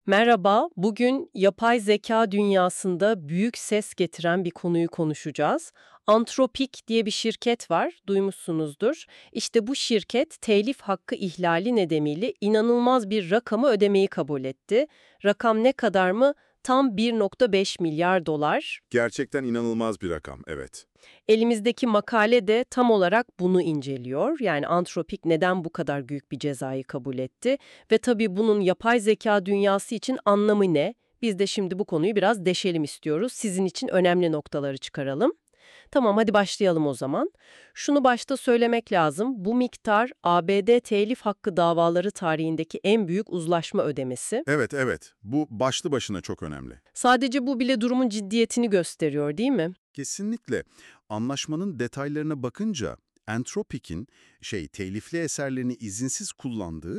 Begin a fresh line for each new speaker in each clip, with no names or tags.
Merhaba, bugün yapay zeka dünyasında büyük ses getiren bir konuyu konuşacağız. Anthropic diye bir şirket var, duymuşsunuzdur. İşte bu şirket telif hakkı ihlali nedeniyle inanılmaz bir rakamı ödemeyi kabul etti. Rakam ne kadar mı? Tam 1,5 milyar dolar.
Gerçekten inanılmaz bir rakam, evet.
Elimizdeki makale de tam olarak bunu inceliyor. Yani Anthropic neden bu kadar büyük bir cezayı kabul etti ve tabii bunun yapay zeka dünyası için anlamı ne? Biz de şimdi bu konuyu biraz deşelim istiyoruz. Sizin için önemli noktaları çıkaralım. Tamam, hadi başlayalım o zaman. Şunu başta söylemek lazım. Bu miktar ABD telif hakkı davaları tarihindeki en büyük uzlaşma ödemesi.
Evet, evet. Bu başlı başına çok önemli.
Sadece bu bile durumun ciddiyetini gösteriyor, değil mi?
Kesinlikle. Anlaşmanın detaylarına bakınca Anthropic'in telifli eserlerini izinsiz kullandığı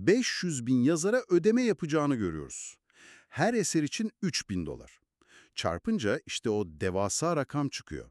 500 bin yazara ödeme yapacağını görüyoruz. Her eser için 3.000 dolar. Çarpınca işte o devasa rakam çıkıyor.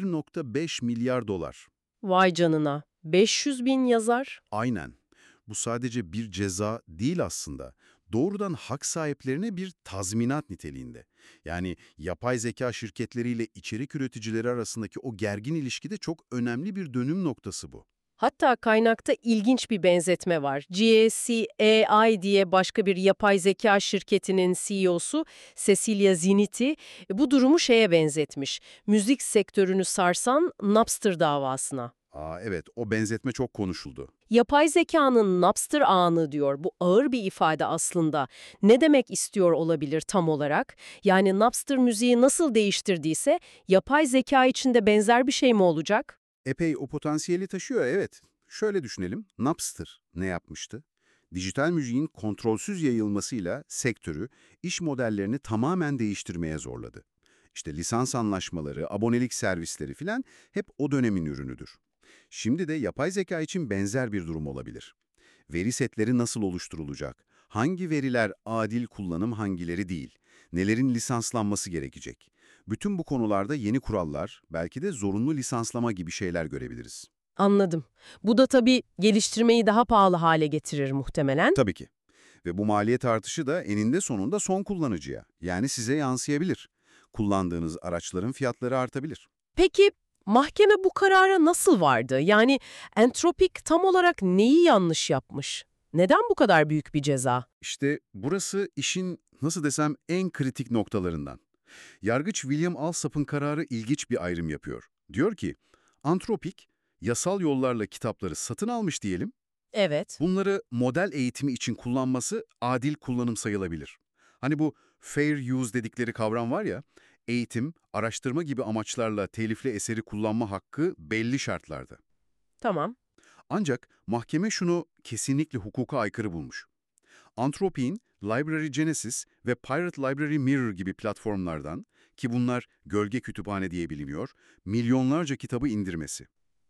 1,5 milyar dolar.
Vay canına. 500 bin yazar.
Aynen. Bu sadece bir ceza değil aslında. Doğrudan hak sahiplerine bir tazminat niteliğinde. Yani yapay zeka şirketleriyle içerik üreticileri arasındaki o gergin ilişkide çok önemli bir dönüm noktası bu.
Hatta kaynakta ilginç bir benzetme var. GSC AI diye başka bir yapay zeka şirketinin CEO'su Cecilia Ziniti bu durumu şeye benzetmiş. Müzik sektörünü sarsan Napster davasına.
Evet, o benzetme çok konuşuldu.
Yapay zekanın Napster ağını diyor. Bu ağır bir ifade aslında. Ne demek istiyor olabilir tam olarak? Yani Napster müziği nasıl değiştirdiyse yapay zeka için de benzer bir şey mi olacak?
Epey o potansiyeli taşıyor, evet. Şöyle düşünelim, Napster ne yapmıştı? Dijital müziğin kontrolsüz yayılmasıyla sektörü, iş modellerini tamamen değiştirmeye zorladı. İşte lisans anlaşmaları, abonelik servisleri filan hep o dönemin ürünüdür. Şimdi de yapay zeka için benzer bir durum olabilir. Veri setleri nasıl oluşturulacak? Hangi veriler adil kullanım, hangileri değil? Nelerin lisanslanması gerekecek? Bütün bu konularda yeni kurallar, belki de zorunlu lisanslama gibi şeyler görebiliriz.
Anladım. Bu da tabii geliştirmeyi daha pahalı hale getirir muhtemelen.
Tabii ki. Ve bu maliyet artışı da eninde sonunda son kullanıcıya, yani size yansıyabilir. Kullandığınız araçların fiyatları artabilir.
Peki mahkeme bu karara nasıl vardı? Yani Entropic tam olarak neyi yanlış yapmış? Neden bu kadar büyük bir ceza?
İşte burası işin, nasıl desem, en kritik noktalarından. Yargıç William Alsop'un kararı ilginç bir ayrım yapıyor. Diyor ki, Anthropic, yasal yollarla kitapları satın almış diyelim,
Evet.
bunları model eğitimi için kullanması adil kullanım sayılabilir. Hani bu fair use dedikleri kavram var ya, eğitim, araştırma gibi amaçlarla telifli eseri kullanma hakkı belli şartlarda.
Tamam.
Ancak mahkeme şunu kesinlikle hukuka aykırı bulmuş. Anthropic'in Library Genesis ve Pirate Library Mirror gibi platformlardan, ki bunlar gölge kütüphane diye biliniyor, milyonlarca kitabı indirmesi.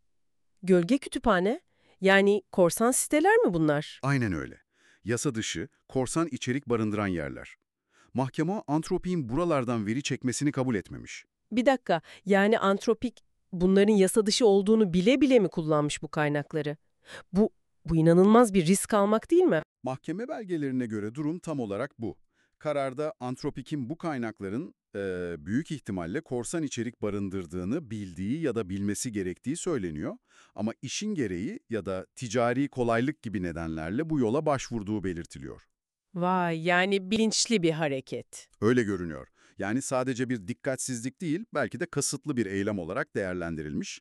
Gölge kütüphane? Yani korsan siteler mi bunlar?
Aynen öyle. Yasa dışı, korsan içerik barındıran yerler. Mahkeme Anthropic'in buralardan veri çekmesini kabul etmemiş.
Bir dakika. Yani Anthropic bunların yasa dışı olduğunu bile bile mi kullanmış bu kaynakları? Bu bu inanılmaz bir risk almak değil mi?
Mahkeme belgelerine göre durum tam olarak bu. Kararda Anthropic'in bu kaynakların büyük ihtimalle korsan içerik barındırdığını bildiği ya da bilmesi gerektiği söyleniyor. Ama işin gereği ya da ticari kolaylık gibi nedenlerle bu yola başvurduğu belirtiliyor.
Vay, yani bilinçli bir hareket.
Öyle görünüyor. Yani sadece bir dikkatsizlik değil, belki de kasıtlı bir eylem olarak değerlendirilmiş.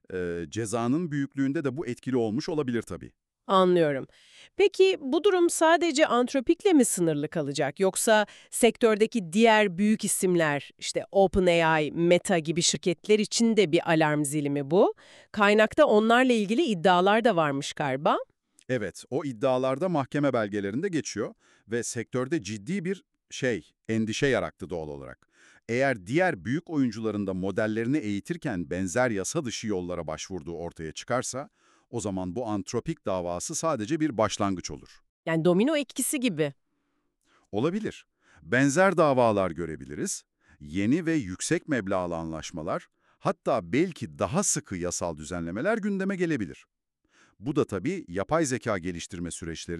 Cezanın büyüklüğünde de bu etkili olmuş olabilir tabii.
Anlıyorum. Peki bu durum sadece Anthropic'le mi sınırlı kalacak? Yoksa sektördeki diğer büyük isimler, işte OpenAI, Meta gibi şirketler için de bir alarm zili mi bu? Kaynakta onlarla ilgili iddialar da varmış galiba.
Evet, o iddialarda mahkeme belgelerinde geçiyor ve sektörde ciddi bir endişe yarattı doğal olarak. Eğer diğer büyük oyuncuların da modellerini eğitirken benzer yasa dışı yollara başvurduğu ortaya çıkarsa, o zaman bu antropik davası sadece bir başlangıç olur.
Yani domino etkisi gibi.
Olabilir. Benzer davalar görebiliriz. Yeni ve yüksek meblağlı anlaşmalar, hatta belki daha sıkı yasal düzenlemeler gündeme gelebilir. Bu da tabii yapay zeka geliştirme süreçlerini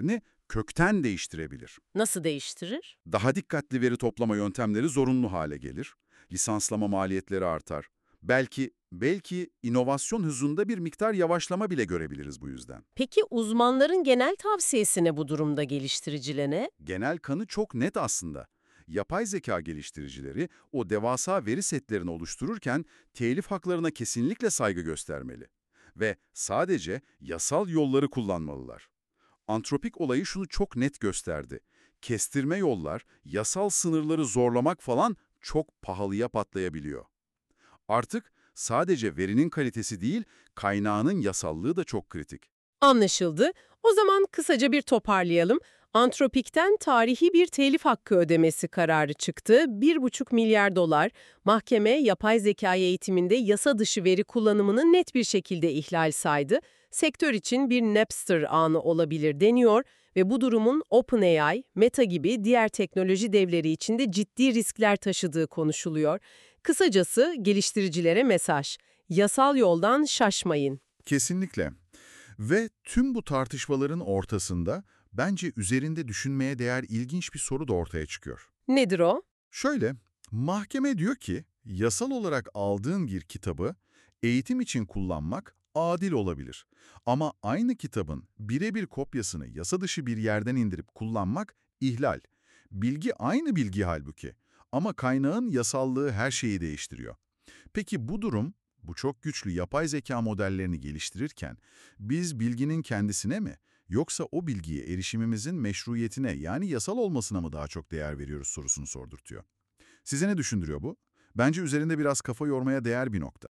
Kökten değiştirebilir.
Nasıl değiştirir?
Daha dikkatli veri toplama yöntemleri zorunlu hale gelir. Lisanslama maliyetleri artar. Belki inovasyon hızında bir miktar yavaşlama bile görebiliriz bu yüzden.
Peki uzmanların genel tavsiyesi ne bu durumda geliştiricilere?
Genel kanı çok net aslında. Yapay zeka geliştiricileri o devasa veri setlerini oluştururken telif haklarına kesinlikle saygı göstermeli. Ve sadece yasal yolları kullanmalılar. Antropik olayı şunu çok net gösterdi. Kestirme yollar, yasal sınırları zorlamak falan çok pahalıya patlayabiliyor. Artık sadece verinin kalitesi değil, kaynağının yasallığı da çok kritik.
Anlaşıldı. O zaman kısaca bir toparlayalım. Antropik'ten tarihi bir telif hakkı ödemesi kararı çıktı. 1,5 milyar dolar. Mahkeme yapay zeka eğitiminde yasa dışı veri kullanımını net bir şekilde ihlal saydı. Sektör için bir Napster anı olabilir deniyor ve bu durumun OpenAI, Meta gibi diğer teknoloji devleri için de ciddi riskler taşıdığı konuşuluyor. Kısacası geliştiricilere mesaj: yasal yoldan şaşmayın.
Kesinlikle. Ve tüm bu tartışmaların ortasında bence üzerinde düşünmeye değer ilginç bir soru da ortaya çıkıyor.
Nedir o?
Şöyle, mahkeme diyor ki yasal olarak aldığın bir kitabı eğitim için kullanmak adil olabilir. Ama aynı kitabın birebir kopyasını yasa dışı bir yerden indirip kullanmak ihlal. Bilgi aynı bilgi halbuki. Ama kaynağın yasallığı her şeyi değiştiriyor. Peki bu durum, bu çok güçlü yapay zeka modellerini geliştirirken biz bilginin kendisine mi yoksa o bilgiye erişimimizin meşruiyetine yani yasal olmasına mı daha çok değer veriyoruz sorusunu sordurtuyor. Size ne düşündürüyor bu? Bence üzerinde biraz kafa yormaya değer bir nokta.